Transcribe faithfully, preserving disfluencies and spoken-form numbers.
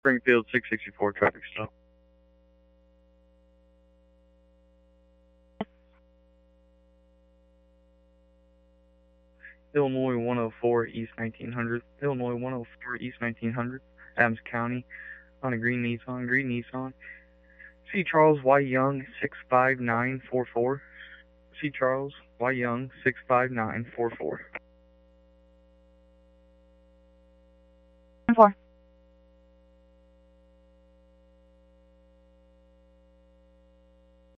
Springfield six sixty-four, traffic stop. Illinois one oh four East nineteen hundred. Illinois one oh four East nineteen hundred. Adams County on a green Nissan. Green Nissan. C. Charles Y. Young six five nine four four. C. Charles Y. Young six five nine four four.